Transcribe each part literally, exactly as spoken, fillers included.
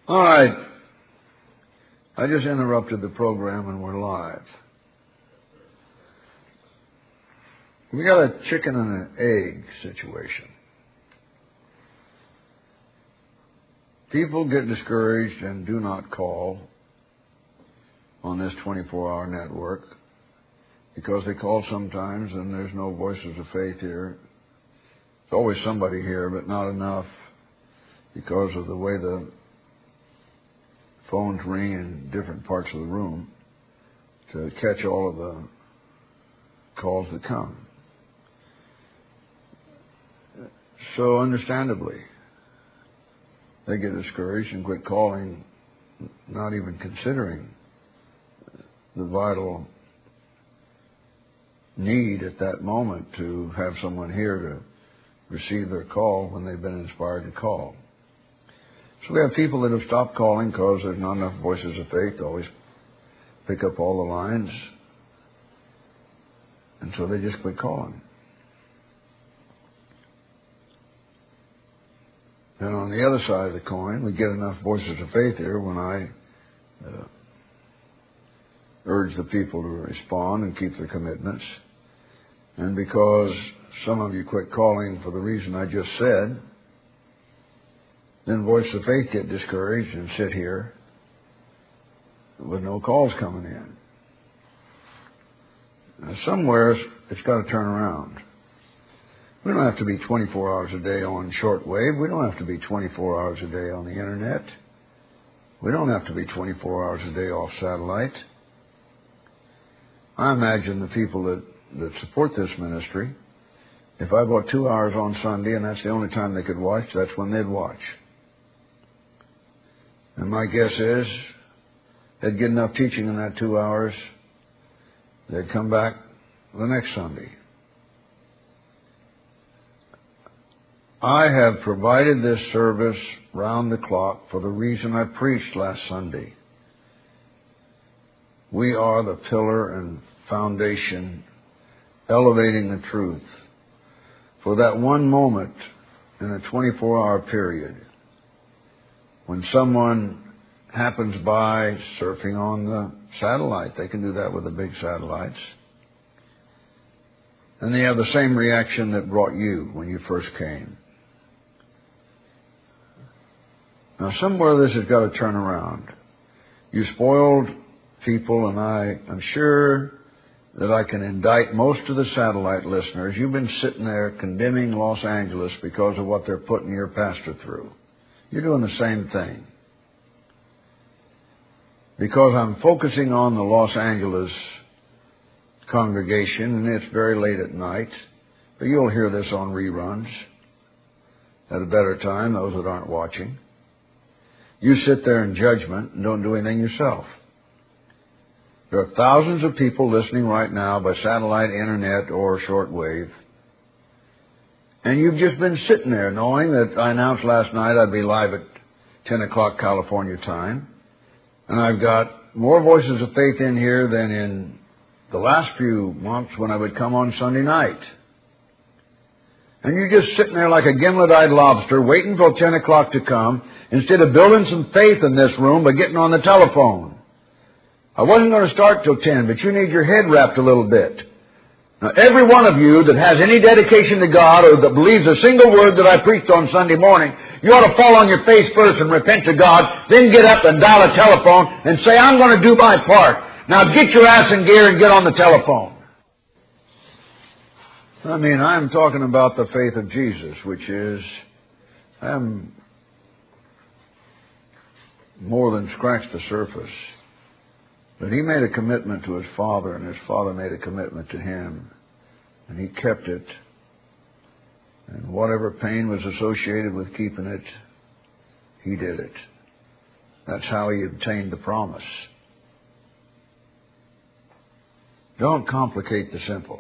All right. I just interrupted the program and we're live. We got a chicken and an egg situation. People get discouraged and do not call on this twenty-four hour network because they call sometimes and there's no voices of faith here. There's always somebody here, but not enough because of the way the phones ring in different parts of the room to catch all of the calls that come. So understandably, they get discouraged and quit calling, not even considering the vital need at that moment to have someone here to receive their call when they've been inspired to call. So we have people that have stopped calling because there's not enough voices of faith to always pick up all the lines, and so they just quit calling. And on the other side of the coin, we get enough voices of faith here when I uh, urge the people to respond and keep their commitments. And because some of you quit calling for the reason I just said, then voices of faith get discouraged and sit here with no calls coming in. Now, somewhere it's got to turn around. We don't have to be twenty-four hours a day on shortwave. We don't have to be twenty-four hours a day on the internet. We don't have to be twenty-four hours a day off satellite. I imagine the people that, that support this ministry, if I bought two hours on Sunday and that's the only time they could watch, that's when they'd watch. And my guess is they'd get enough teaching in that two hours, they'd come back the next Sunday. I have provided this service round the clock for the reason I preached last Sunday. We are the pillar and foundation, elevating the truth for that one moment in a twenty-four hour period when someone happens by surfing on the satellite. They can do that with the big satellites. And they have the same reaction that brought you when you first came. Now, somewhere this has got to turn around. You spoiled people, and I am sure that I can indict most of the satellite listeners. You've been sitting there condemning Los Angeles because of what they're putting your pastor through. You're doing the same thing. Because I'm focusing on the Los Angeles congregation, and it's very late at night, but you'll hear this on reruns at a better time, those that aren't watching. You sit there in judgment and don't do anything yourself. There are thousands of people listening right now by satellite, internet, or shortwave. And you've just been sitting there knowing that I announced last night I'd be live at ten o'clock California time. And I've got more voices of faith in here than in the last few months when I would come on Sunday night. And you're just sitting there like a gimlet-eyed lobster waiting till ten o'clock to come instead of building some faith in this room by getting on the telephone. I wasn't going to start till ten, but you need your head wrapped a little bit. Now, every one of you that has any dedication to God or that believes a single word that I preached on Sunday morning, you ought to fall on your face first and repent to God, then get up and dial a telephone and say, I'm going to do my part. Now get your ass in gear and get on the telephone. I mean, I'm talking about the faith of Jesus, which is, I'm more than scratched the surface. But he made a commitment to his Father, and his Father made a commitment to him. And he kept it. And whatever pain was associated with keeping it, he did it. That's how he obtained the promise. Don't complicate the simple.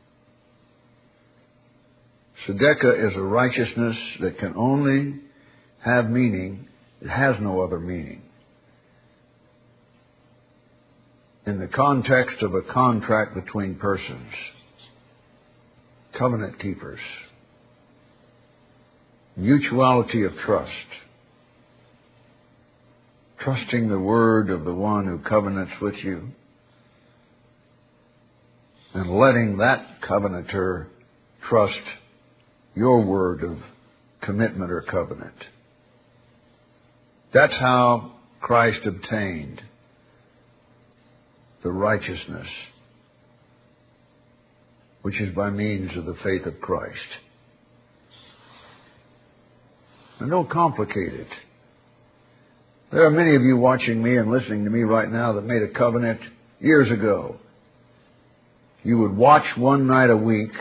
Tzedekah is a righteousness that can only have meaning. It has no other meaning. In the context of a contract between persons, covenant keepers, mutuality of trust. trusting the word of the one who covenants with you, and letting that covenanter trust your word of commitment or covenant. That's how Christ obtained the righteousness, which is by means of the faith of Christ. And don't complicate it. There are many of you watching me and listening to me right now that made a covenant years ago. You would watch one night a week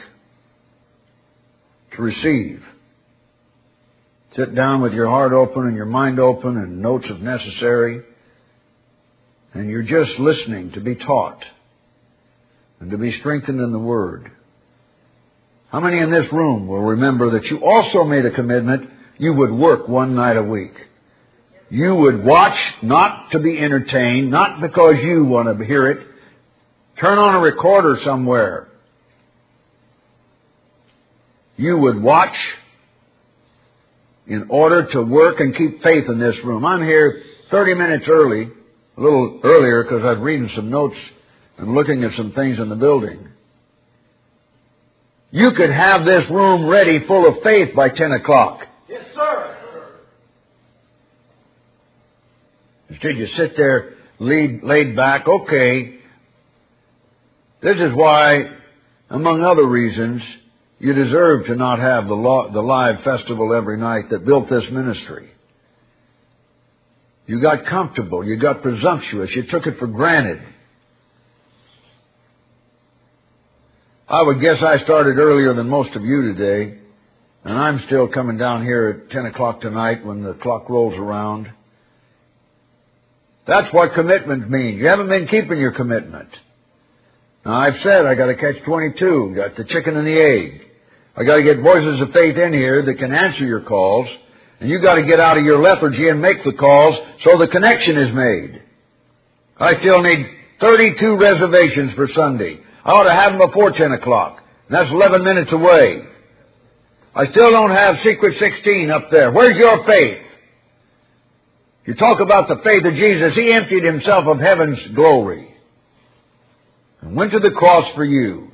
to receive. Sit down with your heart open and your mind open and notes if necessary. And you're just listening to be taught and to be strengthened in the Word. How many in this room will remember that you also made a commitment you would work one night a week? You would watch not to be entertained, not because you want to hear it. Turn on a recorder somewhere. You would watch in order to work and keep faith in this room. I'm here thirty minutes early, a little earlier because I was reading some notes and looking at some things in the building. You could have this room ready full of faith by ten o'clock. Yes, sir. Instead you sit there laid, laid back. Okay, this is why, among other reasons, you deserve to not have the, lo- the live festival every night that built this ministry. You got comfortable. You got presumptuous. You took it for granted. I would guess I started earlier than most of you today, and I'm still coming down here at ten o'clock tonight when the clock rolls around. That's what commitment means. You haven't been keeping your commitment. Now, I've said I got to catch twenty-two, got the chicken and the egg. I got to get voices of faith in here that can answer your calls, and you got to get out of your lethargy and make the calls so the connection is made. I still need thirty-two reservations for Sunday. I ought to have them before ten o'clock. And that's eleven minutes away. I still don't have Secret sixteen up there. Where's your faith? You talk about the faith of Jesus. He emptied himself of heaven's glory and went to the cross for you.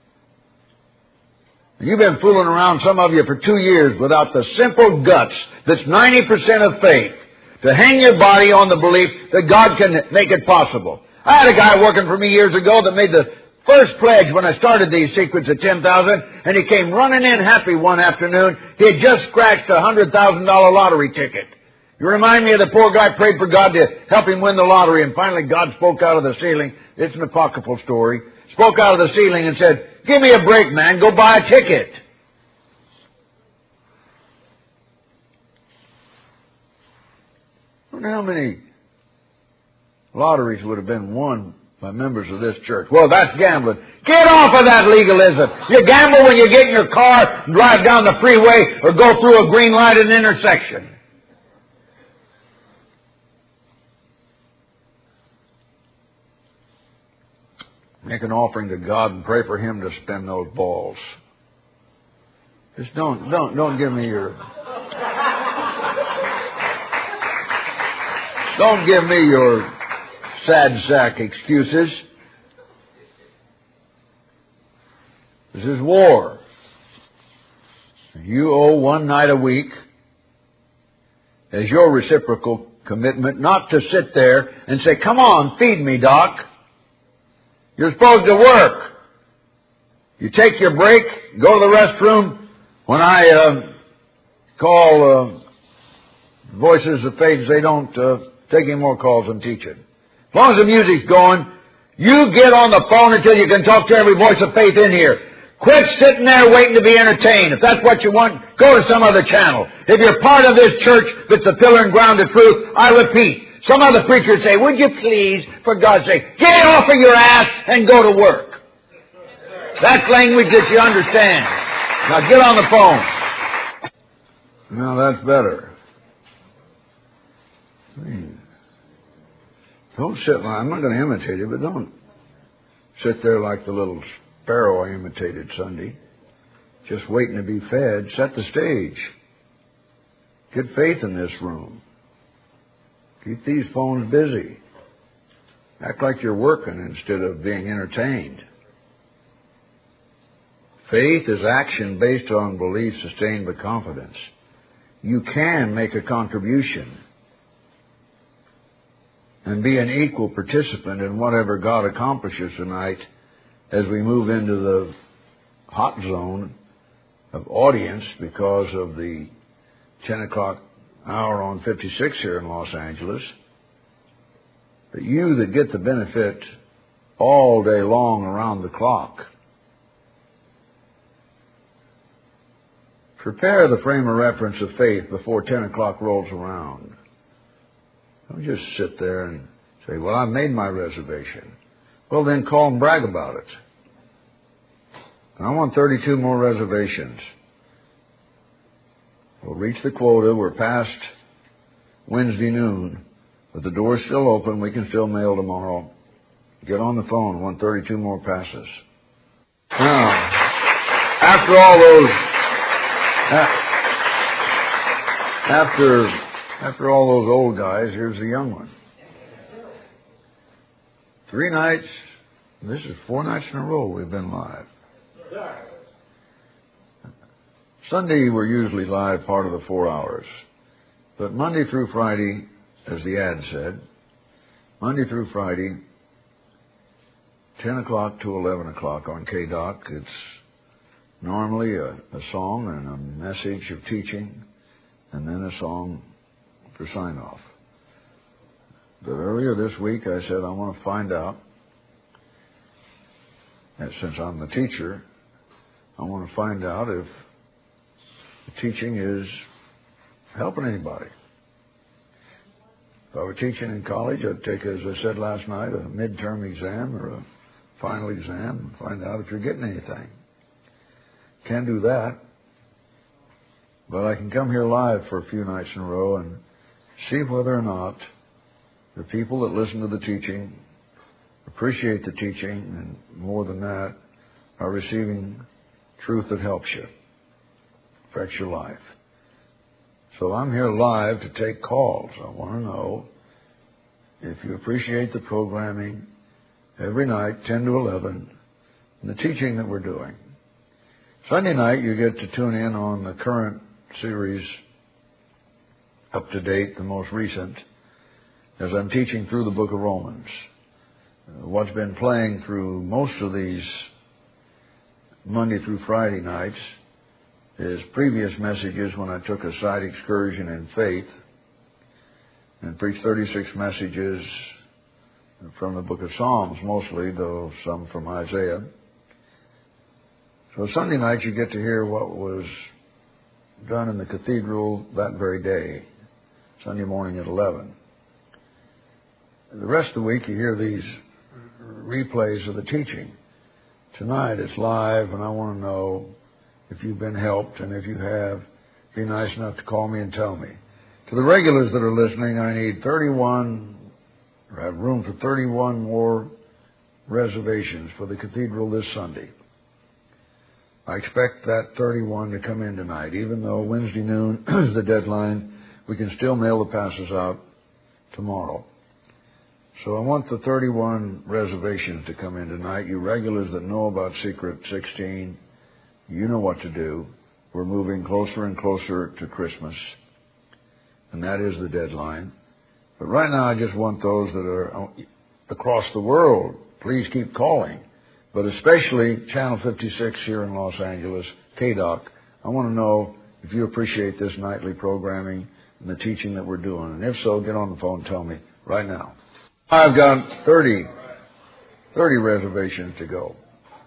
And you've been fooling around, some of you, for two years without the simple guts that's ninety percent of faith to hang your body on the belief that God can make it possible. I had a guy working for me years ago that made the first pledge when I started these secrets at ten thousand, and he came running in happy one afternoon. He had just scratched a one hundred thousand dollars lottery ticket. You remind me of the poor guy prayed for God to help him win the lottery, and finally God spoke out of the ceiling. It's an apocryphal story. Spoke out of the ceiling and said, "Give me a break, man. Go buy a ticket." I wonder how many lotteries would have been won by members of this church. Well, that's gambling. Get off of that legalism. You gamble when you get in your car and drive down the freeway or go through a green light at an intersection. Make an offering to God and pray for Him to spend those balls. Just don't, don't, don't give me your, don't give me your sad sack excuses. This is war. You owe one night a week as your reciprocal commitment, not to sit there and say, "Come on, feed me, Doc." You're supposed to work. You take your break, go to the restroom. When I uh, call uh, Voices of Faith, they don't uh, take any more calls I'm teaching. As long as the music's going, you get on the phone until you can talk to every voice of faith in here. Quit sitting there waiting to be entertained. If that's what you want, go to some other channel. If you're part of this church that's the pillar and ground of truth, I repeat, some other preachers say, "Would you please, for God's sake, get off of your ass and go to work." That's language that you understand. Now get on the phone. Now that's better. Don't sit like, I'm not going to imitate it, but don't sit there like the little sparrow I imitated Sunday, just waiting to be fed. Set the stage. Get faith in this room. Keep these phones busy. Act like you're working instead of being entertained. Faith is action based on belief sustained by confidence. You can make a contribution and be an equal participant in whatever God accomplishes tonight as we move into the hot zone of audience because of the ten o'clock hour on fifty-six here in Los Angeles. But you that get the benefit all day long around the clock, prepare the frame of reference of faith before ten o'clock rolls around. Don't just sit there and say, well, I made my reservation. Well, then call and brag about it. I want thirty-two more reservations. We'll reach the quota. We're past Wednesday noon, but the door's still open. We can still mail tomorrow. Get on the phone. I want thirty-two more passes. Now, after all those, after after all those old guys, here's the young one. Three nights. This is four nights in a row we've been live. Sunday we're usually live part of the four hours. But Monday through Friday, as the ad said, Monday through Friday, ten o'clock to eleven o'clock on K D O C, it's normally a, a song and a message of teaching, and then a song for sign-off. But earlier this week I said I want to find out, and since I'm the teacher, I want to find out if the teaching is helping anybody. If I were teaching in college, I'd take, as I said last night, a midterm exam or a final exam and find out if you're getting anything. Can't do that. But I can come here live for a few nights in a row and see whether or not the people that listen to the teaching appreciate the teaching, and more than that, are receiving truth that helps you, affects your life. So I'm here live to take calls. I want to know if you appreciate the programming every night, ten to eleven, and the teaching that we're doing. Sunday night, you get to tune in on the current series, up to date, the most recent, as I'm teaching through the book of Romans. Uh, what's been playing through most of these Monday through Friday nights is previous messages when I took a side excursion in faith and preached thirty-six messages from the book of Psalms mostly, though some from Isaiah. So Sunday night you get to hear what was done in the cathedral that very day, Sunday morning at eleven. The rest of the week you hear these replays of the teaching. Tonight it's live, and I want to know if you've been helped, and if you have, be nice enough to call me and tell me. To the regulars that are listening, I need thirty-one, or I have room for thirty-one more reservations for the cathedral this Sunday. I expect that thirty-one to come in tonight. Even though Wednesday noon is the deadline, we can still mail the passes out tomorrow. So I want the thirty-one reservations to come in tonight. You regulars that know about Secret sixteen, you know what to do. We're moving closer and closer to Christmas, and that is the deadline. But right now I just want those that are across the world, please keep calling. But especially Channel fifty-six here in Los Angeles, K D O C, I want to know if you appreciate this nightly programming and the teaching that we're doing. And if so, get on the phone and tell me right now. I've got thirty, thirty reservations to go.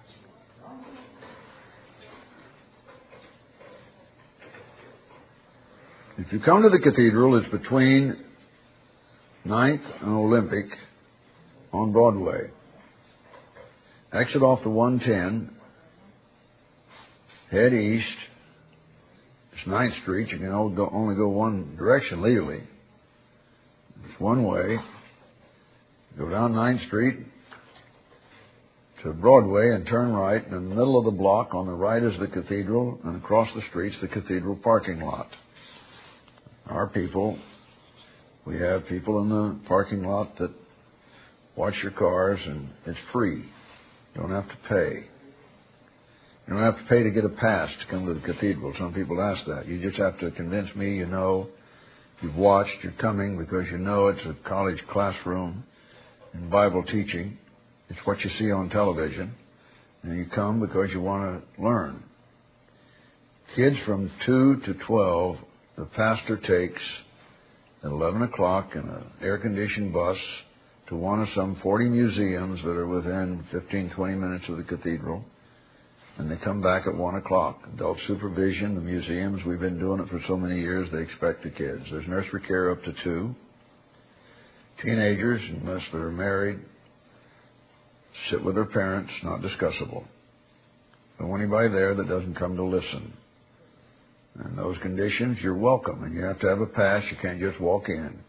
If you come to the cathedral, it's between ninth and Olympic on Broadway. Exit off the one ten, head east. It's ninth Street. You can only go, only go one direction legally. It's one way. Go down ninth Street to Broadway and turn right. In the middle of the block on the right is the cathedral, and across the street's the cathedral parking lot. Our people We have people in the parking lot that watch your cars, and it's free. You don't have to pay. You don't have to pay to get a pass to come to the cathedral. Some people ask that. You just have to convince me you know, you've watched, you're coming because you know it's a college classroom and Bible teaching. It's what you see on television. And you come because you want to learn. Kids from two to twelve, the pastor takes at eleven o'clock in an air-conditioned bus to one of some forty museums that are within fifteen, twenty minutes of the cathedral. And they come back at one o'clock. Adult supervision, the museums, we've been doing it for so many years, they expect the kids. There's nursery care up to two. Teenagers, unless they're married, sit with their parents, not discussable. No anybody there that doesn't come to listen. And those conditions, you're welcome. And you have to have a pass. You can't just walk in.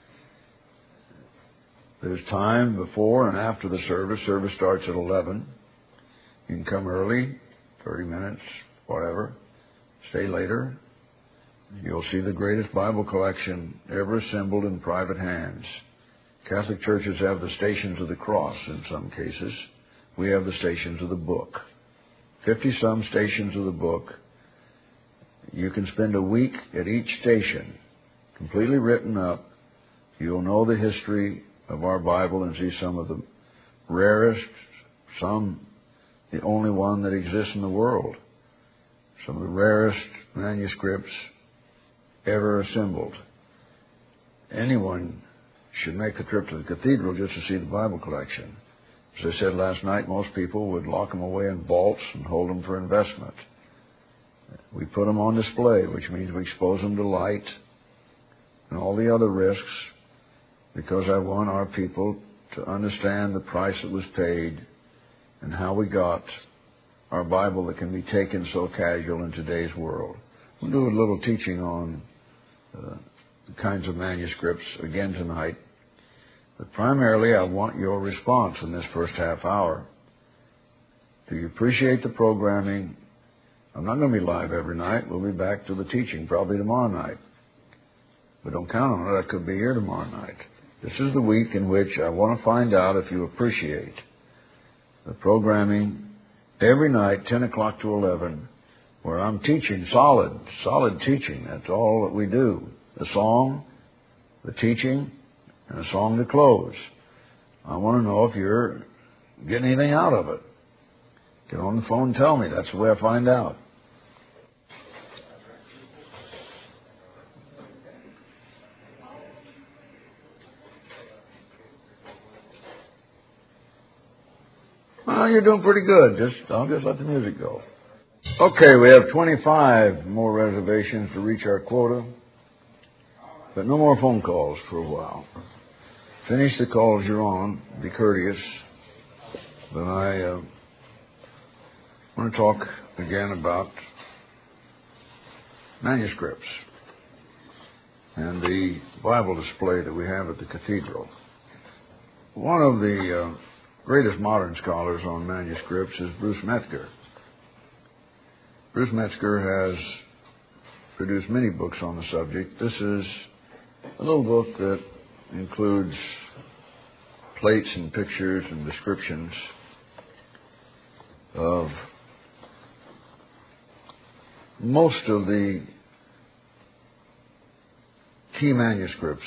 There's time before and after the service. Service starts at eleven. You can come early, thirty minutes, whatever. Stay later. You'll see the greatest Bible collection ever assembled in private hands. Catholic churches have the Stations of the Cross in some cases. We have the Stations of the Book. Fifty-some Stations of the Book. You can spend a week at each station, completely written up. You'll know the history of our Bible and see some of the rarest, some the only one that exists in the world. Some of the rarest manuscripts ever assembled. Anyone should make the trip to the cathedral just to see the Bible collection. As I said last night, most people would lock them away in vaults and hold them for investment. We put them on display, which means we expose them to light and all the other risks, because I want our people to understand the price that was paid and how we got our Bible that can be taken so casual in today's world. We'll do a little teaching on uh, the kinds of manuscripts again tonight. But primarily, I want your response in this first half hour. Do you appreciate the programming? I'm not going to be live every night. We'll be back to the teaching probably tomorrow night. But don't count on it. I could be here tomorrow night. This is the week in which I want to find out if you appreciate the programming every night, ten o'clock to eleven, where I'm teaching solid, solid teaching. That's all that we do. The song, the teaching, and a song to close. I want to know if you're getting anything out of it. Get on the phone and tell me. That's the way I find out. Well, you're doing pretty good. Just I'll just let the music go. Okay, we have twenty-five more reservations to reach our quota, but no more phone calls for a while. Finish the calls you're on. Be courteous. But I uh, want to talk again about manuscripts and the Bible display that we have at the cathedral. One of the uh, greatest modern scholars on manuscripts is Bruce Metzger. Bruce Metzger has produced many books on the subject. This is a little book that includes plates and pictures and descriptions of most of the key manuscripts.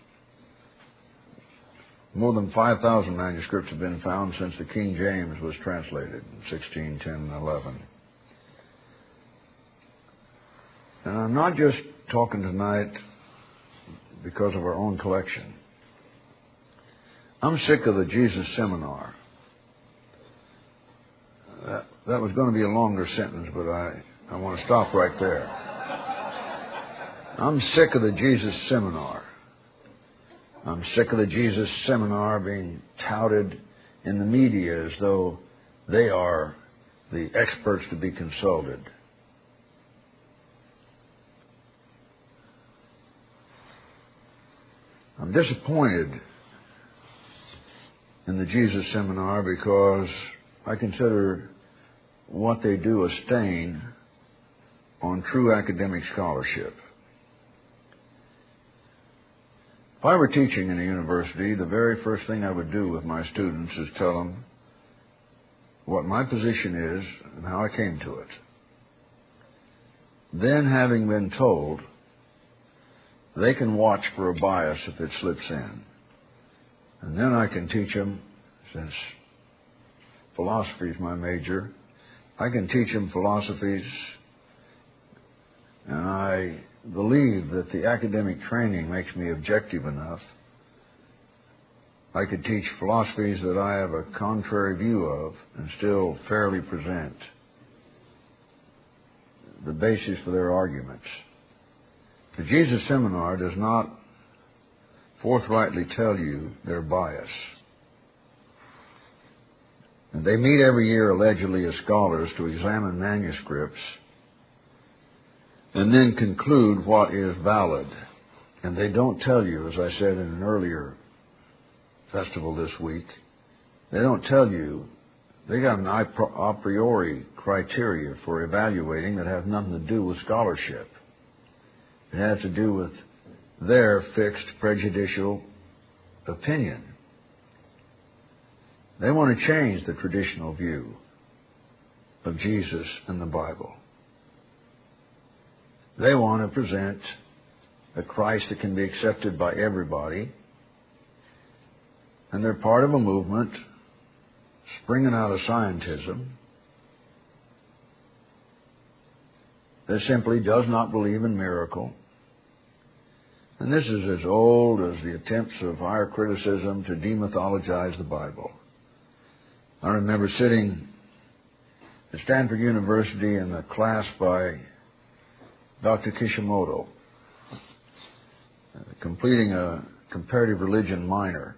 More than five thousand manuscripts have been found since the King James was translated in sixteen ten and eleven. And I'm not just talking tonight because of our own collection. I'm sick of the Jesus Seminar. That, that was going to be a longer sentence, but I, I want to stop right there. I'm sick of the Jesus Seminar. I'm sick of the Jesus Seminar being touted in the media as though they are the experts to be consulted. I'm disappointed in the Jesus Seminar because I consider what they do a stain on true academic scholarship. If I were teaching in a university, the very first thing I would do with my students is tell them what my position is and how I came to it. Then, having been told, they can watch for a bias if it slips in. And then I can teach them, since philosophy is my major, I can teach them philosophies, and I believe that the academic training makes me objective enough. I could teach philosophies that I have a contrary view of and still fairly present the basis for their arguments. The Jesus Seminar does not forthrightly tell you their bias. And they meet every year allegedly as scholars to examine manuscripts and then conclude what is valid. And they don't tell you, as I said in an earlier festival this week, they don't tell you, they got an a priori criteria for evaluating that has nothing to do with scholarship. It has to do with their fixed prejudicial opinion. They want to change the traditional view of Jesus and the Bible. They want to present a Christ that can be accepted by everybody, and they're part of a movement springing out of scientism that simply does not believe in miracle. And this is as old as the attempts of higher criticism to demythologize the Bible. I remember sitting at Stanford University in a class by Doctor Kishimoto, uh, completing a comparative religion minor.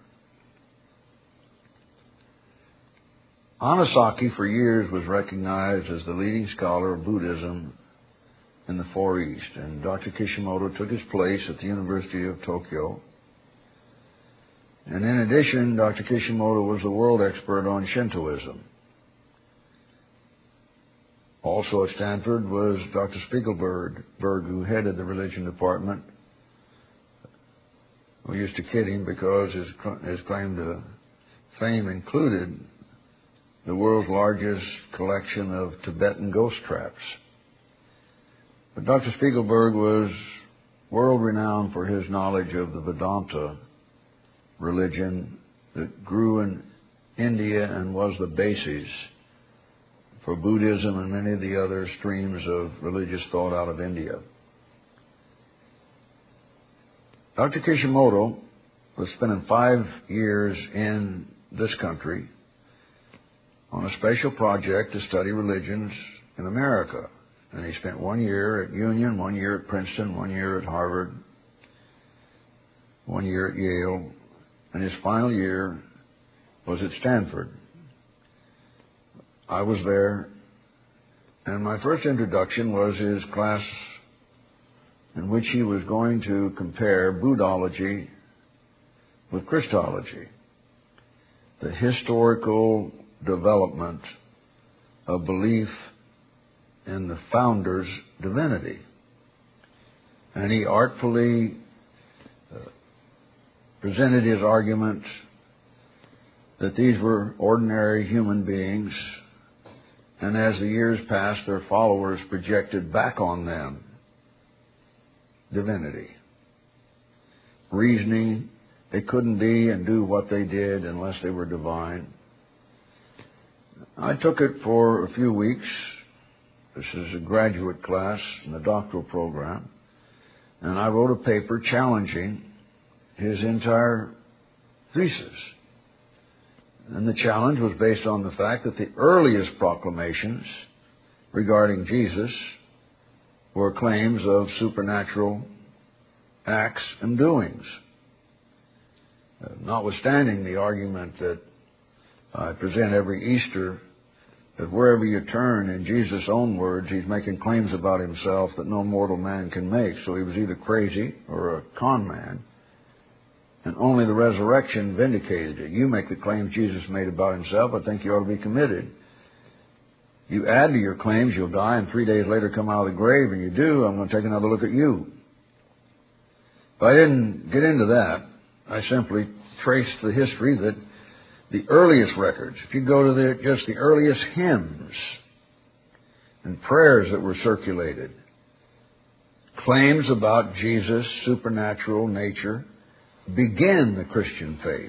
Anosaki for years was recognized as the leading scholar of Buddhism in the Far East, and Doctor Kishimoto took his place at the University of Tokyo. And in addition, Doctor Kishimoto was the world expert on Shintoism. Also at Stanford was Doctor Spiegelberg, who headed the religion department. We used to kid him because his, his claim to fame included the world's largest collection of Tibetan ghost traps. But Doctor Spiegelberg was world-renowned for his knowledge of the Vedanta religion that grew in India and was the basis for Buddhism and many of the other streams of religious thought out of India. Doctor Kishimoto was spending five years in this country on a special project to study religions in America. And he spent one year at Union, one year at Princeton, one year at Harvard, one year at Yale, and his final year was at Stanford. I was there, and my first introduction was his class in which he was going to compare Buddhology with Christology, the historical development of belief in the founder's divinity. And he artfully uh, presented his argument that these were ordinary human beings, and as the years passed, their followers projected back on them divinity, reasoning they couldn't be and do what they did unless they were divine. I took it for a few weeks. This is a graduate class in the doctoral program, and I wrote a paper challenging his entire thesis. And the challenge was based on the fact that the earliest proclamations regarding Jesus were claims of supernatural acts and doings. Uh, notwithstanding the argument that I present every Easter, that wherever you turn, in Jesus' own words, he's making claims about himself that no mortal man can make. So he was either crazy or a con man, and only the resurrection vindicated it. You make the claims Jesus made about himself, I think you ought to be committed. You add to your claims, you'll die, and three days later come out of the grave, and you do, I'm going to take another look at you. But I didn't get into that. I simply traced the history that the earliest records, if you go to the, just the earliest hymns and prayers that were circulated, claims about Jesus' supernatural nature begin the Christian faith.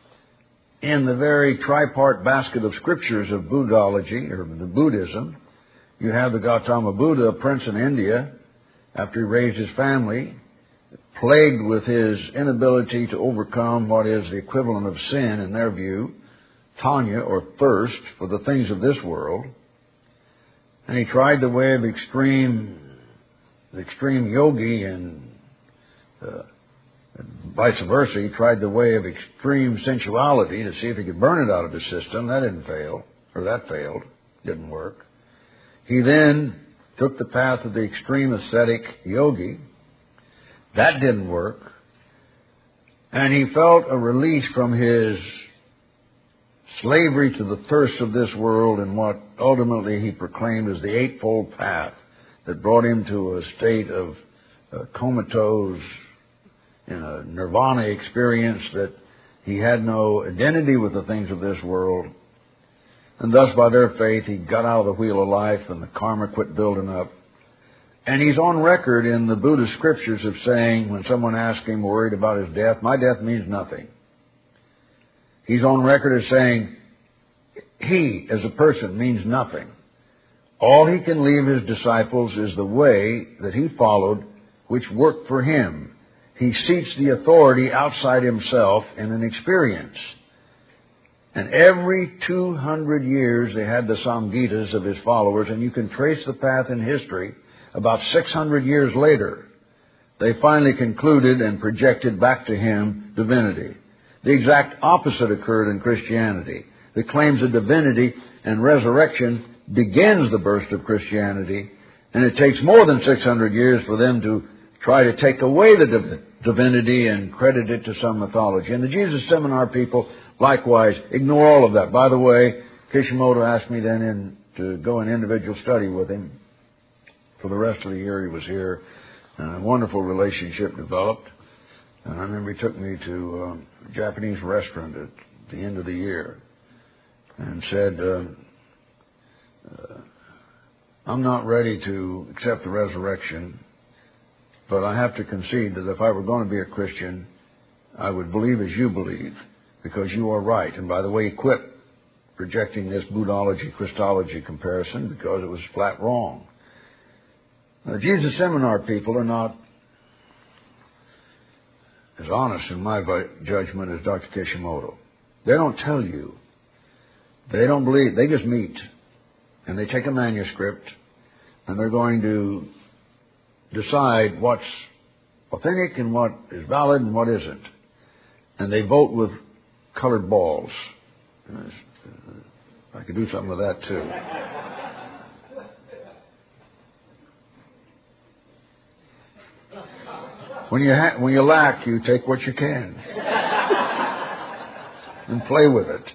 In the very tripart basket of scriptures of Buddhology, or the Buddhism, you have the Gautama Buddha, a prince in India, after he raised his family, plagued with his inability to overcome what is the equivalent of sin in their view, tanya, or thirst for the things of this world. And he tried the way of extreme, the extreme yogi, and uh, vice versa. He tried the way of extreme sensuality to see if he could burn it out of his system. That didn't fail, or that failed, didn't work. He then took the path of the extreme ascetic yogi. That didn't work. And he felt a release from his slavery to the thirst of this world in what ultimately he proclaimed as the Eightfold Path that brought him to a state of uh, comatose, in a nirvana experience, that he had no identity with the things of this world. And thus, by their faith, he got out of the wheel of life and the karma quit building up. And he's on record in the Buddhist scriptures of saying, when someone asks him, worried about his death, my death means nothing. He's on record as saying, he, as a person, means nothing. All he can leave his disciples is the way that he followed, which worked for him. He seats the authority outside himself in an experience. And every two hundred years they had the Samhitas of his followers, and you can trace the path in history. About six hundred years later, they finally concluded and projected back to him divinity. The exact opposite occurred in Christianity. The claims of divinity and resurrection begins the burst of Christianity, and it takes more than six hundred years for them to try to take away the div- divinity and credit it to some mythology. And the Jesus Seminar people likewise ignore all of that. By the way, Kishimoto asked me then in, to go in individual study with him. For the rest of the year he was here, and a wonderful relationship developed. And I remember he took me to um, a Japanese restaurant at the end of the year and said, uh, uh, I'm not ready to accept the resurrection, but I have to concede that if I were going to be a Christian, I would believe as you believe, because you are right. And by the way, he quit projecting this Buddhology-Christology comparison because it was flat wrong. The Jesus Seminar people are not as honest in my judgment as Doctor Kishimoto. They don't tell you. They don't believe. They just meet. And they take a manuscript and they're going to decide what's authentic and what is valid and what isn't. And they vote with colored balls. I could do something with that too. When you ha- when you lack, you take what you can and play with it.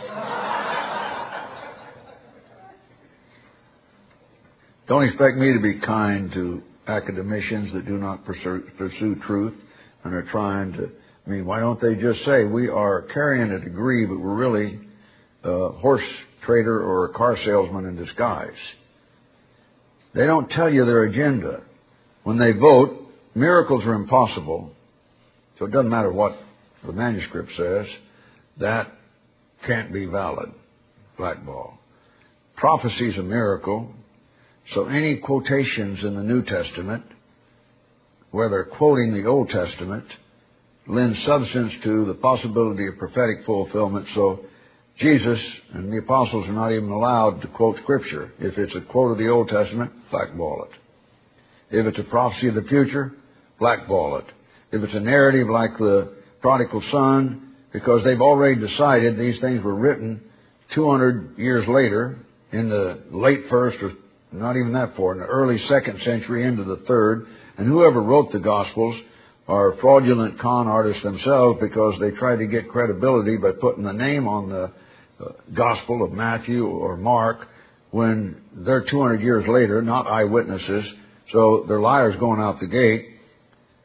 Don't expect me to be kind to academicians that do not pursue, pursue truth and are trying to. I mean, why don't they just say we are carrying a degree, but we're really a horse trader or a car salesman in disguise? They don't tell you their agenda. When they vote, miracles are impossible, so it doesn't matter what the manuscript says. That can't be valid. Blackball. Prophecy is a miracle, so any quotations in the New Testament, where they're quoting the Old Testament, lend substance to the possibility of prophetic fulfillment. So Jesus and the apostles are not even allowed to quote Scripture. If it's a quote of the Old Testament, blackball it. If it's a prophecy of the future, blackball it. If it's a narrative like the prodigal son, because they've already decided these things were written two hundred years later in the late first, or not even that far, in the early second century into the third, and whoever wrote the Gospels are fraudulent con artists themselves because they try to get credibility by putting the name on the Gospel of Matthew or Mark when they're two hundred years later, not eyewitnesses. So they're liars going out the gate.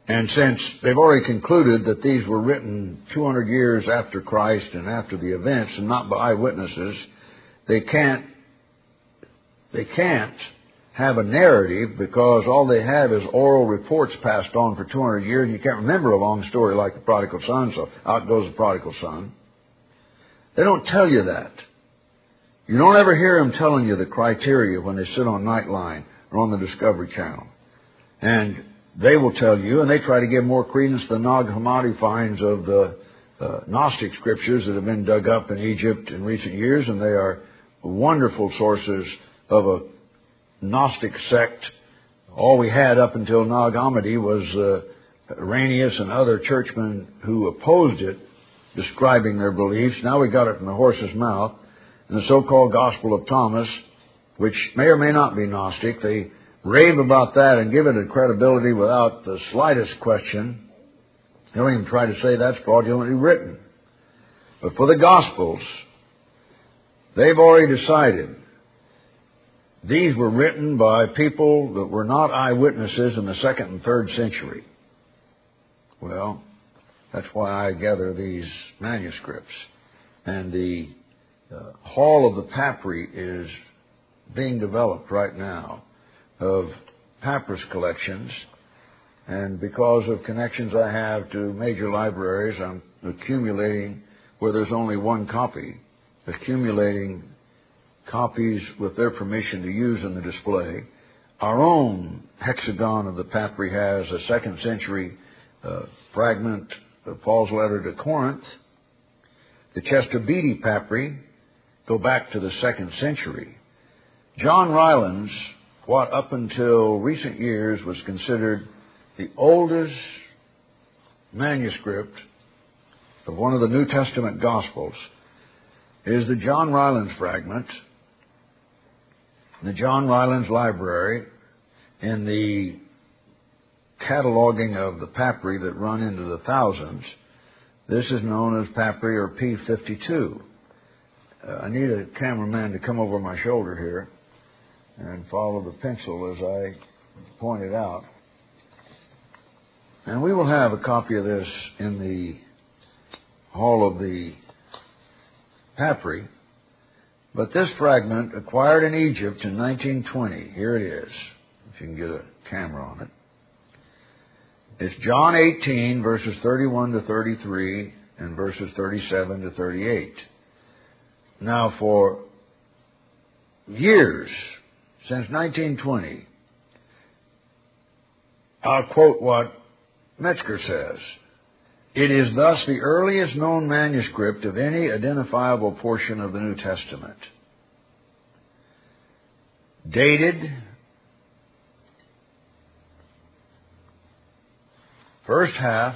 And since they've already concluded that these were written two hundred years after Christ and after the events and not by eyewitnesses, they can't, they can't have a narrative because all they have is oral reports passed on for two hundred years. You can't remember a long story like the prodigal son, so out goes the prodigal son. They don't tell you that. You don't ever hear them telling you the criteria when they sit on Nightline or on the Discovery Channel. And they will tell you, and they try to give more credence to the Nag Hammadi finds of the uh, Gnostic scriptures that have been dug up in Egypt in recent years, and they are wonderful sources of a Gnostic sect. All we had up until Nag Hammadi was uh, Irenaeus and other churchmen who opposed it, describing their beliefs. Now we got it from the horse's mouth. In the so-called Gospel of Thomas, which may or may not be Gnostic, they rave about that and give it a credibility without the slightest question. They don't even try to say that's fraudulently written. But for the Gospels, they've already decided these were written by people that were not eyewitnesses in the second and third century. Well, that's why I gather these manuscripts. And the uh, Hall of the Papyri is being developed right now of papyrus collections. And because of connections I have to major libraries, I'm accumulating, where there's only one copy, accumulating copies with their permission to use in the display. Our own hexagon of the Papyri has a second century uh, fragment of Paul's letter to Corinth. The Chester Beatty Papyri go back to the second century. John Rylands, what up until recent years was considered the oldest manuscript of one of the New Testament Gospels, is the John Rylands fragment. The John Rylands Library, in the cataloging of the papyri that run into the thousands, this is known as papyri or P fifty-two. Uh, I need a cameraman to come over my shoulder here and follow the pencil as I point it out. And we will have a copy of this in the Hall of the Papyri. But this fragment, acquired in Egypt in nineteen twenty, here it is, if you can get a camera on it. It's John eighteen, verses thirty-one to thirty-three, and verses thirty-seven to thirty-eight. Now, for years, since nineteen twenty, I'll quote what Metzger says. It is thus the earliest known manuscript of any identifiable portion of the New Testament. Dated first half,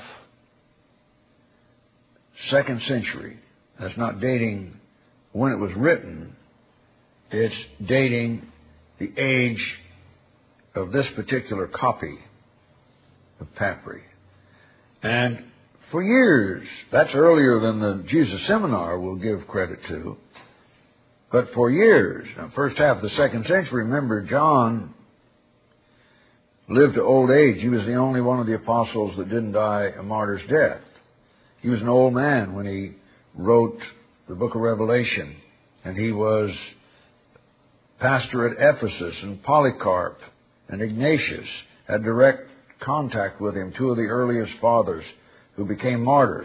second century. That's not dating when it was written. It's dating the age of this particular copy of Papyri. And for years, that's earlier than the Jesus Seminar will give credit to, but for years, now first half of the second century, remember John lived to old age. He was the only one of the apostles that didn't die a martyr's death. He was an old man when he wrote the book of Revelation, and he was pastor at Ephesus, and Polycarp and Ignatius had direct contact with him, two of the earliest fathers who became martyrs.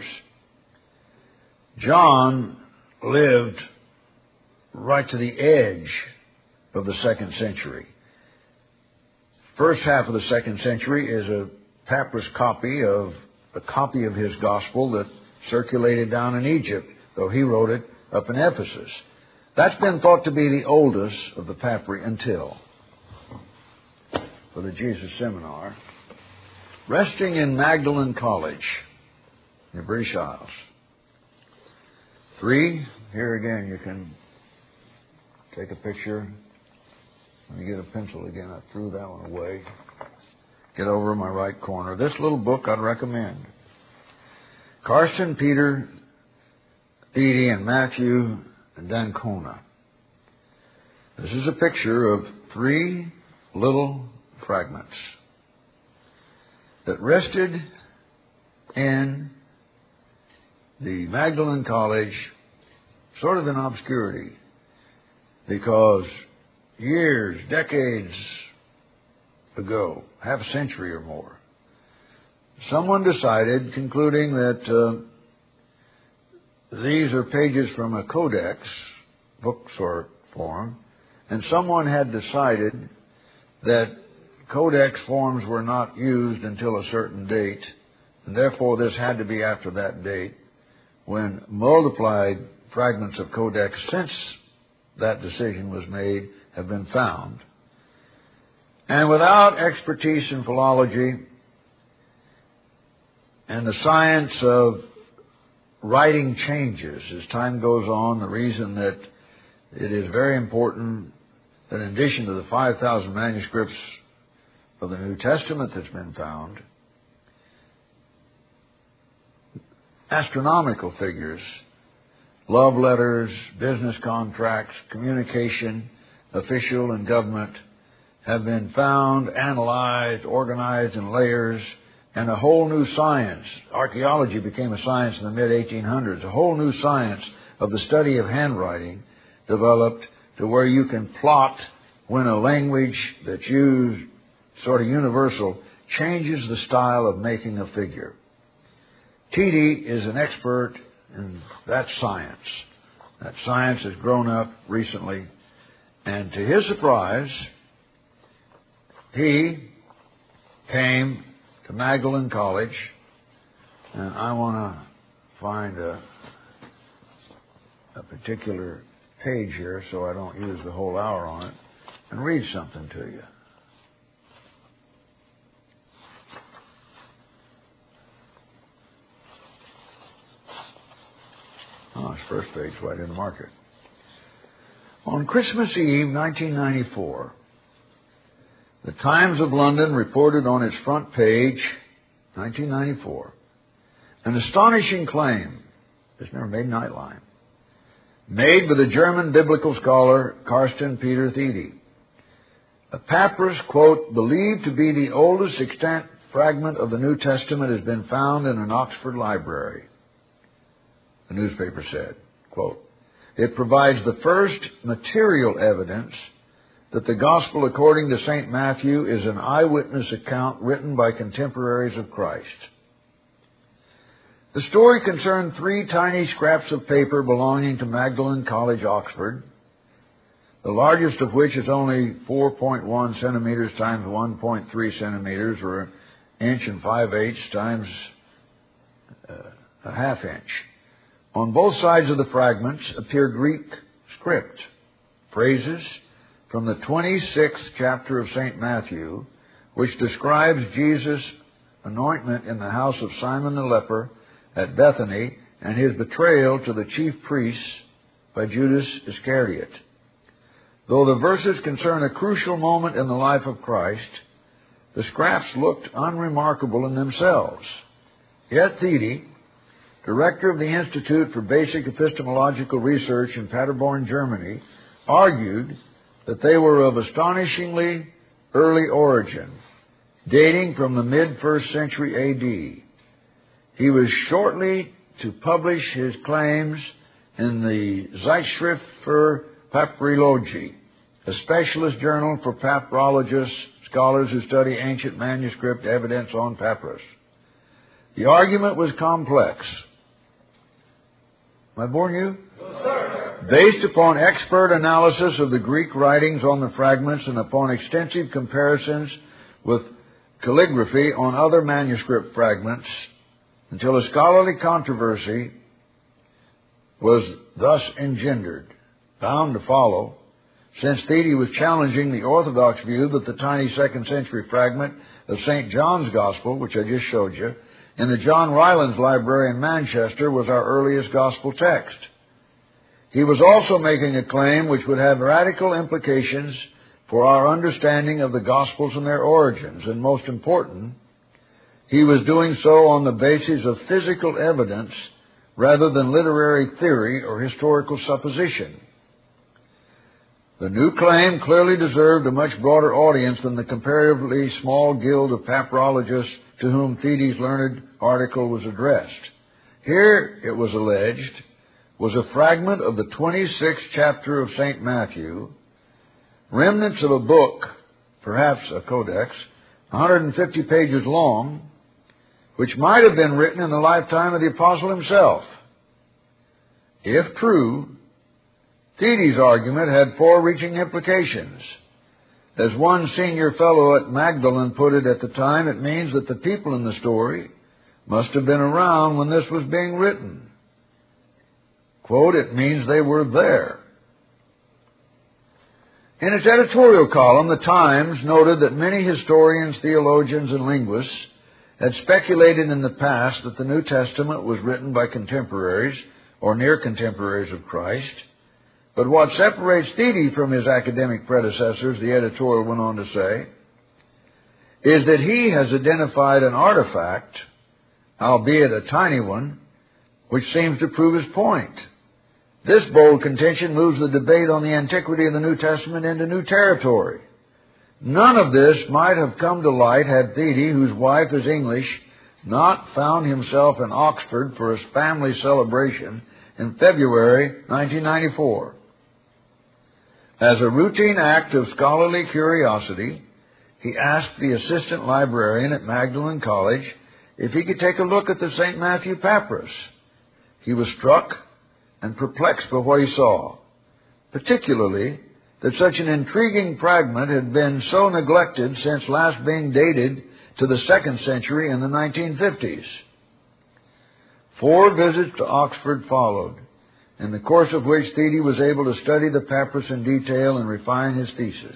John lived right to the edge of the second century. First half of the second century is a papyrus copy of a copy of his gospel that circulated down in Egypt, though he wrote it up in Ephesus. That's been thought to be the oldest of the papyri until, for the Jesus Seminar, resting in Magdalen College, in the British Isles. Three, here again you can take a picture. Let me get a pencil again. I threw that one away. Get over in my right corner. This little book I'd recommend. Carsten, Peter, Edie, and Matthew and Dancona. This is a picture of three little fragments. that rested in the Magdalen College sort of in obscurity, because years, decades ago, half a century or more, someone decided, concluding that uh, these are pages from a codex, book sort form, and someone had decided that codex forms were not used until a certain date, and therefore this had to be after that date, when multiplied fragments of codex since that decision was made have been found. And without expertise in philology and the science of writing changes as time goes on, the reason that it is very important that in addition to the five thousand manuscripts of the New Testament that's been found, astronomical figures, love letters, business contracts, communication, official and government, have been found, analyzed, organized in layers, and a whole new science. Archaeology became a science in the mid eighteen hundreds. A whole new science of the study of handwriting developed to where you can plot when a language that's used, sort of universal, changes the style of making a figure. Titi is an expert in that science. That science has grown up recently, and to his surprise, he came to Magdalen College, and I want to find a, a particular page here so I don't use the whole hour on it, and read something to you. Oh, it's first page, so I didn't mark it. On Christmas Eve, nineteen ninety-four, the Times of London reported on its front page, nineteen ninety-four, an astonishing claim, it's never made Nightline, made by the German biblical scholar Carsten Peter Thiede. A papyrus, quote, believed to be the oldest extant fragment of the New Testament has been found in an Oxford library. The newspaper said, quote, it provides the first material evidence that the Gospel according to Saint Matthew is an eyewitness account written by contemporaries of Christ. The story concerned three tiny scraps of paper belonging to Magdalen College, Oxford, the largest of which is only four point one centimeters times one point three centimeters, or an inch and five eighths times uh, a half inch. On both sides of the fragments appear Greek script, phrases from the twenty-sixth chapter of Saint Matthew, which describes Jesus' anointment in the house of Simon the leper at Bethany and his betrayal to the chief priests by Judas Iscariot. Though the verses concern a crucial moment in the life of Christ, the scraps looked unremarkable in themselves. Yet Thiede, director of the Institute for Basic Epistemological Research in Paderborn, Germany, argued that they were of astonishingly early origin, dating from the mid-first century A D. He was shortly to publish his claims in the Zeitschrift für Papyrologie, a specialist journal for papyrologists, scholars who study ancient manuscript evidence on papyrus. The argument was complex. Am I boring you? No, sir. Based upon expert analysis of the Greek writings on the fragments and upon extensive comparisons with calligraphy on other manuscript fragments, until a scholarly controversy was thus engendered, bound to follow, since Thiede was challenging the orthodox view that the tiny second century fragment of Saint John's Gospel, which I just showed you, in the John Rylands Library in Manchester was our earliest Gospel text. He was also making a claim which would have radical implications for our understanding of the Gospels and their origins, and most important, he was doing so on the basis of physical evidence rather than literary theory or historical supposition. The new claim clearly deserved a much broader audience than the comparatively small guild of papyrologists to whom Thedes' learned article was addressed. Here, it was alleged, was a fragment of the twenty-sixth chapter of Saint Matthew, remnants of a book, perhaps a codex, one hundred fifty pages long, which might have been written in the lifetime of the apostle himself. If true, Thedes' argument had far-reaching implications. As one senior fellow at Magdalen put it at the time, it means that the people in the story must have been around when this was being written. Quote, it means they were there. In its editorial column, the Times noted that many historians, theologians, and linguists had speculated in the past that the New Testament was written by contemporaries or near contemporaries of Christ. But what separates Thedes from his academic predecessors, the editorial went on to say, is that he has identified an artifact, albeit a tiny one, which seems to prove his point. This bold contention moves the debate on the antiquity of the New Testament into new territory. None of this might have come to light had Thedes, whose wife is English, not found himself in Oxford for a family celebration in February nineteen ninety-four. As a routine act of scholarly curiosity, he asked the assistant librarian at Magdalen College if he could take a look at the Saint Matthew papyrus. He was struck and perplexed by what he saw, particularly that such an intriguing fragment had been so neglected since last being dated to the second century in the nineteen fifties. Four visits to Oxford followed, in the course of which Thedes was able to study the papyrus in detail and refine his thesis.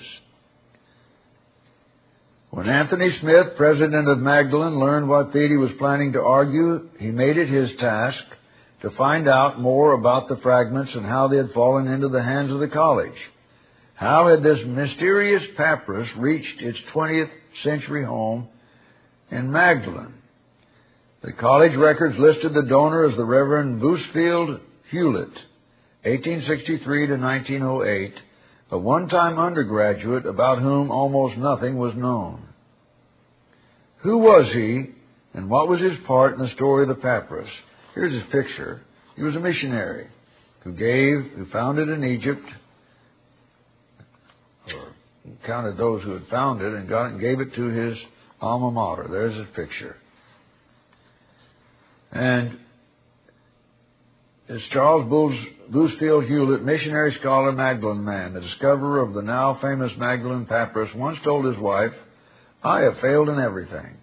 When Anthony Smith, president of Magdalen, learned what Thedes was planning to argue, he made it his task to find out more about the fragments and how they had fallen into the hands of the college. How had this mysterious papyrus reached its twentieth century home in Magdalen? The college records listed the donor as the Reverend Bousfield Hewlett, eighteen sixty-three to nineteen oh eight, a one-time undergraduate about whom almost nothing was known. Who was he, and what was his part in the story of the papyrus? Here's his picture. He was a missionary who gave, who founded in Egypt, or counted those who had found it and got it and gave it to his alma mater. There's his picture. And it's Charles Bousfield Hewlett, missionary scholar, Magdalen man, the discoverer of the now famous Magdalen papyrus, once told his wife, I have failed in everything.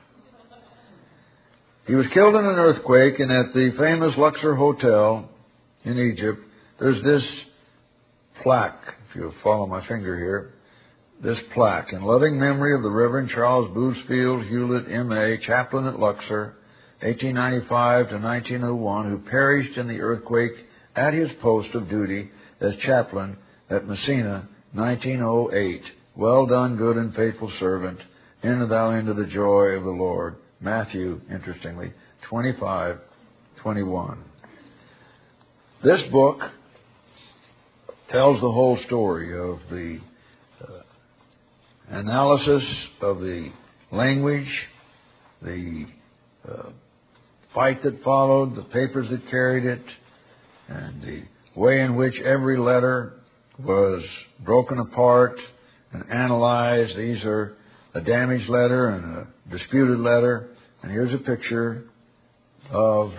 He was killed in an earthquake, and at the famous Luxor Hotel in Egypt, there's this plaque, if you'll follow my finger here, this plaque, in loving memory of the Reverend Charles Bousfield Hewlett, M A, chaplain at Luxor, eighteen ninety-five to nineteen oh one, who perished in the earthquake at his post of duty as chaplain at Messina, nineteen oh eight. Well done, good and faithful servant. Enter thou into the joy of the Lord. Matthew, interestingly, twenty-five twenty-one. This book tells the whole story of the uh, analysis of the language, the uh, fight that followed, the papers that carried it, and the way in which every letter was broken apart and analyzed. These are a damaged letter and a disputed letter. And here's a picture of...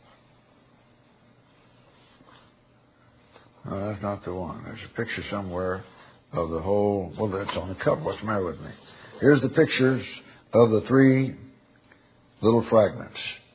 No, that's not the one. There's a picture somewhere of the whole... Well, that's on the cover. What's the matter with me? Here's the pictures of the three little fragments.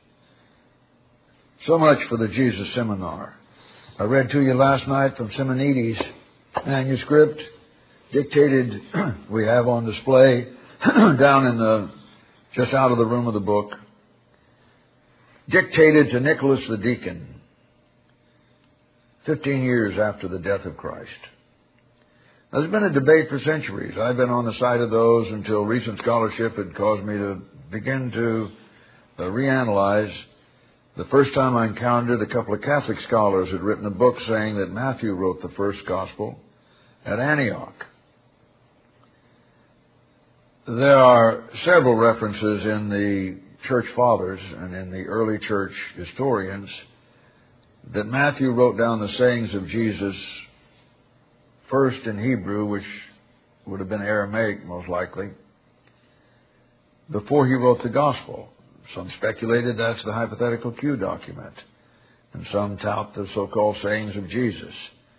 So much for the Jesus Seminar. I read to you last night from Simonides' manuscript, dictated, we have on display, down in the, just out of the room of the book, dictated to Nicholas the Deacon, fifteen years after the death of Christ. Now, there's been a debate for centuries. I've been on the side of those until recent scholarship had caused me to begin to uh, reanalyze. The first time I encountered it, a couple of Catholic scholars had written a book saying that Matthew wrote the first gospel at Antioch. There are several references in the church fathers and in the early church historians that Matthew wrote down the sayings of Jesus first in Hebrew, which would have been Aramaic most likely, before he wrote the gospel. Some speculated that's the hypothetical Q document, and some tout the so-called sayings of Jesus.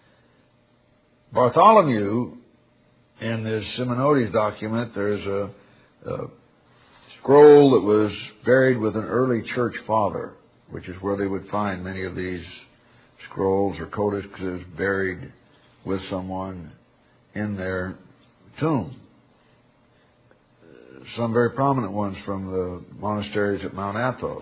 Bartholomew, in this Simonides document, there's a, a scroll that was buried with an early church father, which is where they would find many of these scrolls or codices buried with someone in their tomb. Some very prominent ones from the monasteries at Mount Athos.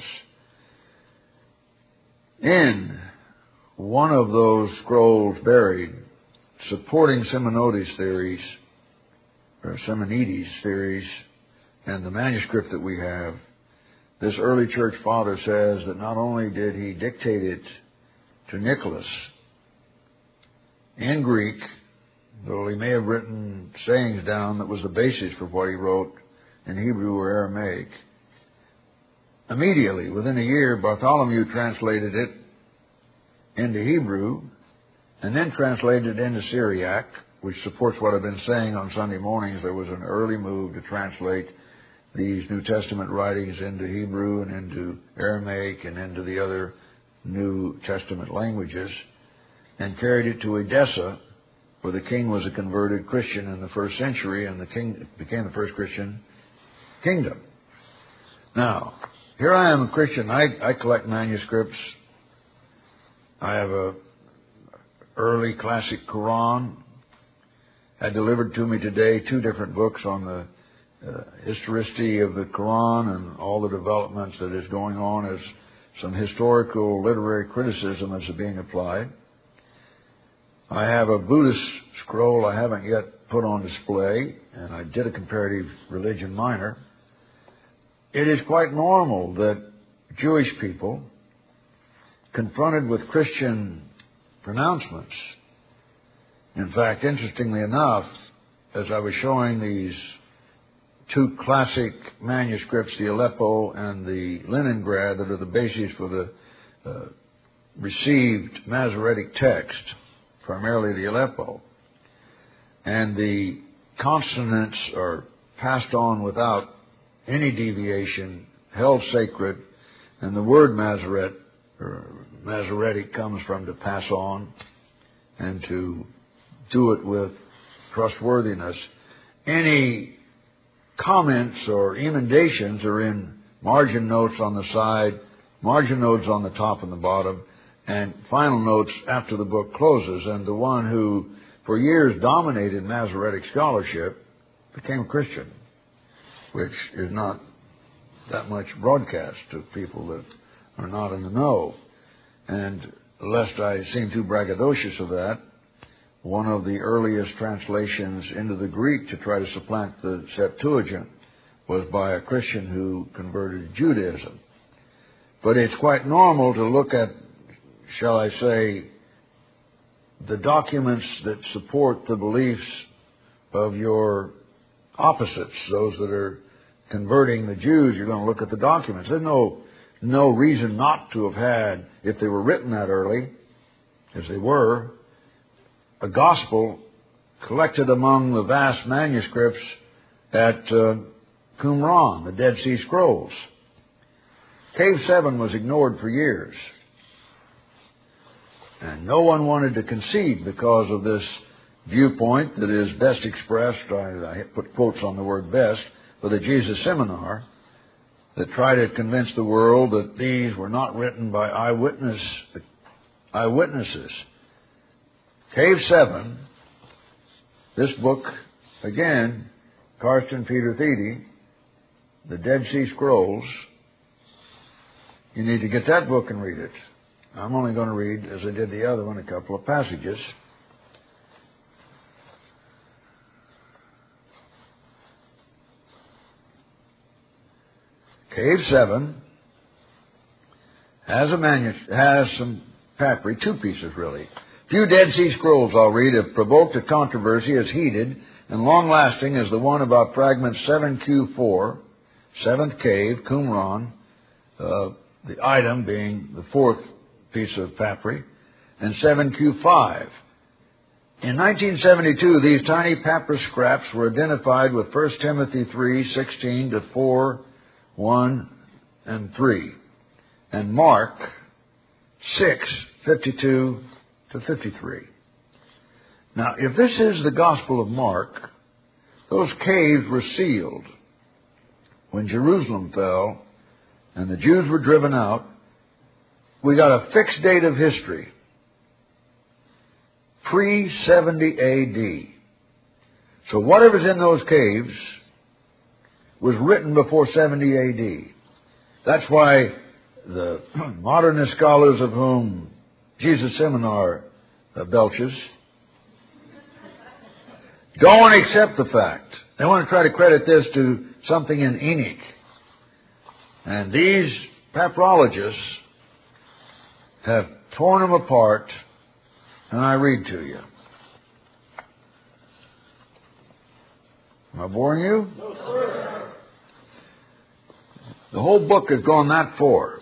In one of those scrolls buried, supporting Simonides theories, or Simonides theories, and the manuscript that we have, this early church father says that not only did he dictate it to Nicholas in Greek, though he may have written sayings down that was the basis for what he wrote in Hebrew or Aramaic, immediately, within a year, Bartholomew translated it into Hebrew and then translated it into Syriac, which supports what I've been saying on Sunday mornings. There was an early move to translate these New Testament writings into Hebrew and into Aramaic and into the other New Testament languages, and carried it to Edessa, where the king was a converted Christian in the first century, and the king became the first Christian kingdom. Now, here I am a Christian. I, I collect manuscripts. I have a early classic Quran. Had delivered to me today two different books on the uh, historicity of the Quran and all the developments that is going on as some historical literary criticism is being applied. I have a Buddhist scroll I haven't yet put on display, and I did a comparative religion minor. It is quite normal that Jewish people, confronted with Christian pronouncements, in fact, interestingly enough, as I was showing these two classic manuscripts, the Aleppo and the Leningrad, that are the basis for the uh, received Masoretic text, primarily the Aleppo, and the consonants are passed on without any deviation, held sacred, and the word Masoret, or Masoretic, comes from to pass on and to do it with trustworthiness. Any comments or emendations are in margin notes on the side, margin notes on the top and the bottom, and final notes after the book closes. And the one who for years dominated Masoretic scholarship became a Christian, which is not that much broadcast to people that are not in the know. And lest I seem too braggadocious of that, one of the earliest translations into the Greek to try to supplant the Septuagint was by a Christian who converted to Judaism. But it's quite normal to look at, shall I say, the documents that support the beliefs of your opposites, those that are converting the Jews. You're going to look at the documents. There's no no reason not to have had, if they were written that early, as they were, a gospel collected among the vast manuscripts at uh, Qumran, the Dead Sea Scrolls. Cave seven was ignored for years. And no one wanted to concede because of this viewpoint that is best expressed, I, I put quotes on the word best, for the Jesus Seminar, that tried to convince the world that these were not written by eyewitness, eyewitnesses. Cave seven, this book, again, Karsten Peter Thiede, the Dead Sea Scrolls, you need to get that book and read it. I'm only going to read, as I did the other one, a couple of passages. Cave seven has a manus- has some papyri, two pieces really. Few Dead Sea Scrolls, I'll read, have provoked a controversy as heated and long-lasting as the one about fragment seven Q four, seventh cave, Qumran, uh, the item being the fourth piece of papyri, and seven Q five. In nineteen seventy-two, these tiny papyrus scraps were identified with First Timothy three, sixteen to four, one, and three, and Mark six, fifty-two to fifty-three. Now, if this is the Gospel of Mark, those caves were sealed when Jerusalem fell and the Jews were driven out. We got a fixed date of history, pre seventy A D. So whatever's in those caves was written before seventy A D. That's why the modernist scholars, of whom Jesus Seminar uh, belches, don't accept the fact. They want to try to credit this to something in Enoch. And these papyrologists have torn them apart, and I read to you. Am I boring you? No, sir. The whole book has gone that far.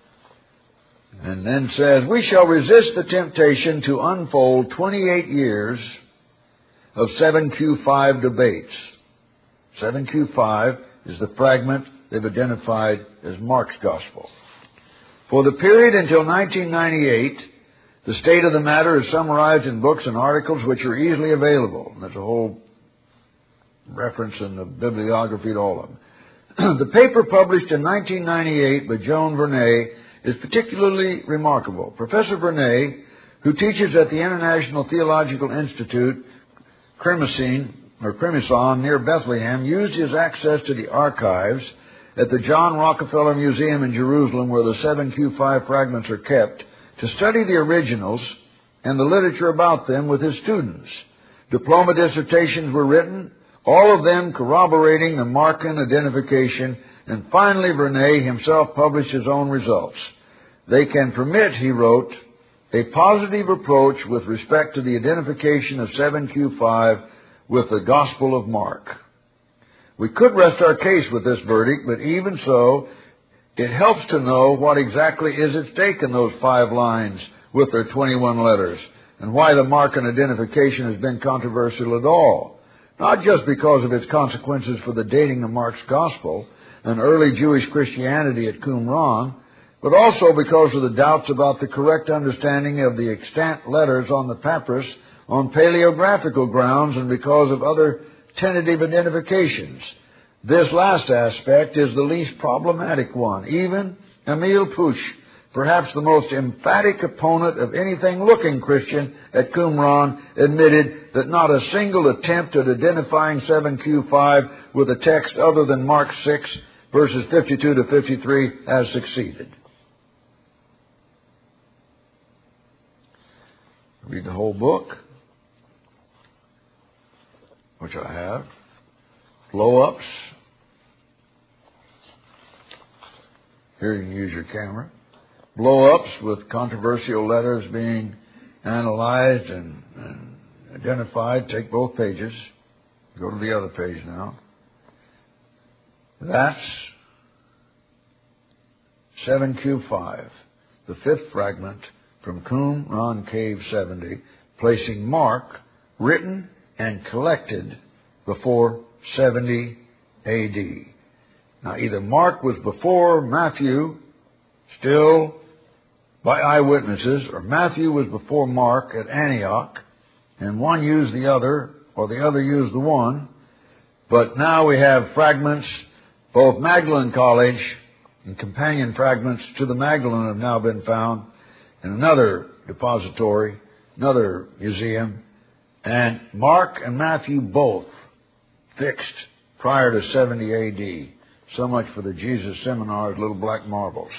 And then says, we shall resist the temptation to unfold twenty-eight years of seven Q five debates. seven Q five is the fragment they've identified as Mark's Gospel. For the period until nineteen ninety-eight, the state of the matter is summarized in books and articles which are easily available. And there's a whole reference in the bibliography to all of them. The paper published in nineteen ninety-eight by Joan Vernet is particularly remarkable. Professor Vernet, who teaches at the International Theological Institute, Crimson, or Crimson, near Bethlehem, used his access to the archives at the John Rockefeller Museum in Jerusalem, where the seven Q five fragments are kept, to study the originals and the literature about them with his students. Diploma dissertations were written, all of them corroborating the Markan identification, and finally Vernet himself published his own results. They can permit, he wrote, a positive approach with respect to the identification of seven Q five with the Gospel of Mark. We could rest our case with this verdict, but even so, it helps to know what exactly is at stake in those five lines with their twenty-one letters, and why the Markan identification has been controversial at all. Not just because of its consequences for the dating of Mark's Gospel and early Jewish Christianity at Qumran, but also because of the doubts about the correct understanding of the extant letters on the papyrus on paleographical grounds, and because of other tentative identifications. This last aspect is the least problematic one. Even Emil Pusch, perhaps the most emphatic opponent of anything looking Christian at Qumran, admitted that not a single attempt at identifying seven Q five with a text other than Mark six, verses fifty-two to fifty-three, has succeeded. Read the whole book, which I have. Blow-ups. Here you can use your camera. Blow-ups with controversial letters being analyzed and, and identified. Take both pages. Go to the other page now. That's seven Q five, the fifth fragment from Qumran Cave seventy, placing Mark written and collected before seventy A D. Now, either Mark was before Matthew, still by eyewitnesses, or Matthew was before Mark at Antioch, and one used the other, or the other used the one. But now we have fragments, both Magdalen College and companion fragments to the Magdalen have now been found in another depository, another museum, and Mark and Matthew both fixed prior to seventy A D. So much for the Jesus Seminar's little black marbles.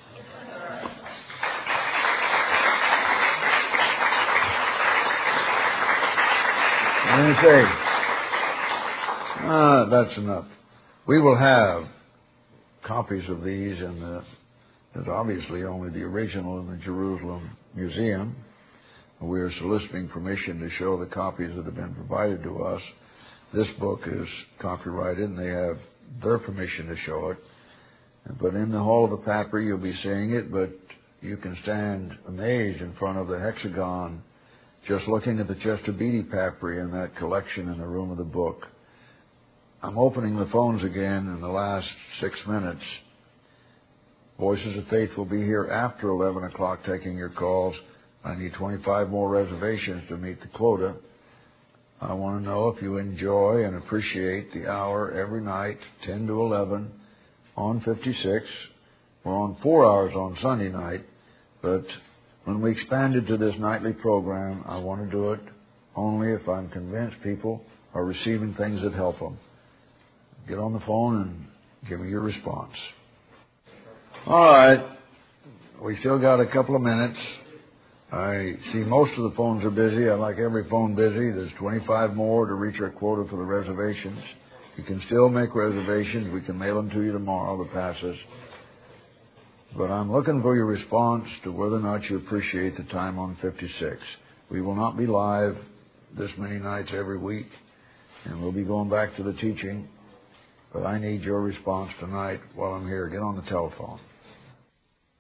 And you say, ah, that's enough. We will have copies of these, and the, there's obviously only the original in the Jerusalem Museum. We are soliciting permission to show the copies that have been provided to us. this book is copyrighted and they have their permission to show it. But in the Hall of the Papyri, you'll be seeing it, but you can stand amazed in front of the hexagon just looking at the Chester Beatty Papyri in that collection in the room of the book. I'm opening the phones again in the last six minutes. Voices of Faith will be here after eleven o'clock taking your calls. I need twenty-five more reservations to meet the quota. I want to know if you enjoy and appreciate the hour every night, ten to eleven, on fifty-six. We're on four hours on Sunday night, but when we expanded to this nightly program, I want to do it only if I'm convinced people are receiving things that help them. Get on the phone and give me your response. All right. We still got a couple of minutes. I see most of the phones are busy. I like every phone busy. There's twenty-five more to reach our quota for the reservations. You can still make reservations. We can mail them to you tomorrow, the passes. But I'm looking for your response to whether or not you appreciate the time on fifty-six. We will not be live this many nights every week, and we'll be going back to the teaching. But I need your response tonight while I'm here. Get on the telephone.